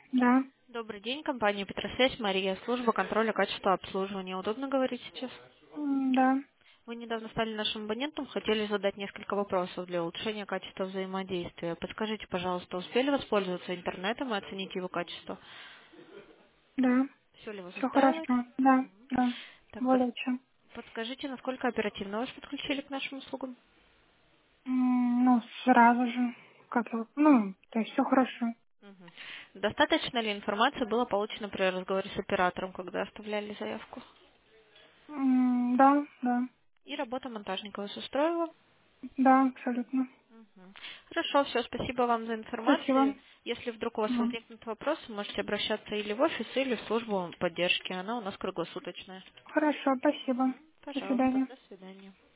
Да. Добрый день, компания Петросвязь, Мария, служба контроля качества обслуживания. Удобно говорить сейчас? Да. Вы недавно стали нашим абонентом, хотели задать несколько вопросов для улучшения качества взаимодействия. Подскажите, пожалуйста, успели воспользоваться интернетом и оценить его качество? Да. Все ли вас Все устраивает? хорошо. Да. Да. Так, Более чем. подскажите, насколько оперативно вас подключили к нашим услугам? Ну, сразу же. Как его? Ну, то есть все хорошо. Мгм. Достаточно ли информации было получено при разговоре с оператором, когда оставляли заявку? Да, да. И работа монтажника вас устроила? Да, абсолютно. Мгм. Хорошо, все, спасибо вам за Спасибо. информацию. Если вдруг у вас Мгм. возникнут вопросы, можете обращаться или в офис, или в службу поддержки. Она у нас круглосуточная. Хорошо, спасибо. До Пожалуйста, свидания. до свидания.